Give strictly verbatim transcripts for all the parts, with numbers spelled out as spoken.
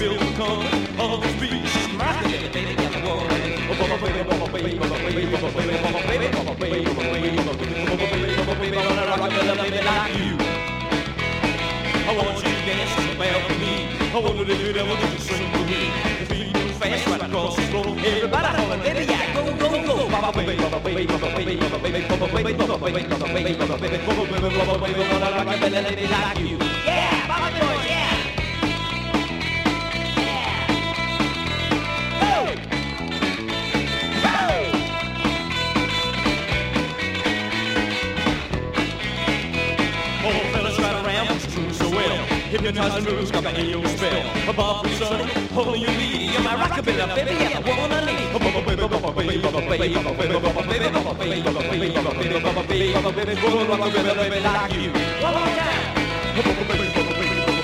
feel the calm of the beat. She's my baby, baby, got the woman. Bubba baby, bubba baby, bubba baby, bubba baby, bubba baby, bubba baby, bubba baby, bubba baby, bubba baby, bubba baby, bubba baby, like you. I want you to dance so bad for me. I wonder if you'd ever get to sing for me. The beat moves fast right across the floor. Everybody holler, baby, yeah, go, go, go. Bubba baby, bubba baby, bubba baby, bubba baby, bubba baby, bubba baby, bubba baby, bubba baby, bubba baby, bubba baby, bubba baby, like you. Yeah, Baba George, yeah. Hypnotizing moves got me in your spell. A Bob Sonny, holding you lead. You're my rockabilly, baby, yeah, the woman I need. Bubba baby, bubba baby, bubba baby, bubba baby, bubba baby, bubba baby, bubba baby, bubba baby, bubba baby, bubba baby, bubba rockabilly, baby, like you. One more time. Bubba baby, bubba baby, bubba.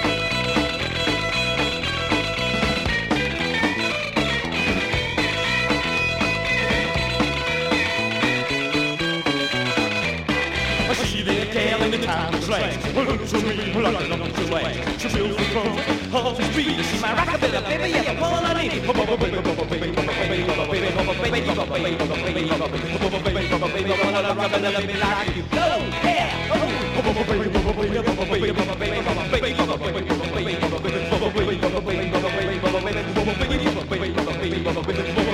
I see that gal in the time is last. Look to me like a lump of wax. She feels the crumb of his feet. She's my rockabilly, baby, yeah, the one I need. Bubba baby, bubba baby, bubba baby, bubba baby, bubba baby, bubba baby, bubba baby, bubba baby, bubba baby, bubba baby, rockabilly, baby, like you. Go, yeah, oh. Bubba baby, bubba baby, bubba baby, bubba baby, bubba baby, bubba baby, bubba baby, bubba baby, bubba baby, bubba baby, bubba baby, bubba baby, bubba baby, bubba baby, bubba baby, bubba baby, bubba baby,